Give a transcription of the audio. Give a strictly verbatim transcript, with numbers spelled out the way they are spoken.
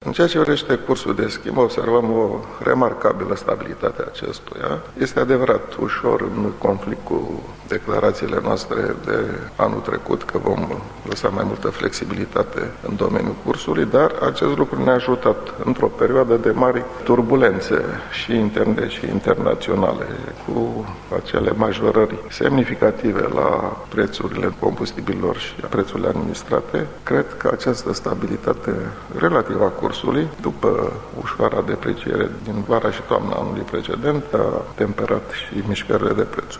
În ceea ce privește cursul de schimb, observăm o remarcabilă stabilitate a acestuia. Este adevărat ușor în conflict cu declarațiile noastre de anul trecut că vom lăsa mai multă flexibilitate în domeniul cursului, dar acest lucru ne-a ajutat într-o perioadă de mari turbulențe și interne și internaționale, cu acele majorări semnificative la prețurile combustibililor și a prețurile administrate. Cred că această stabilitate relativă a cursului, după ușoara depreciere din vara și toamna anului precedent, a temperat și mișcările de prețuri.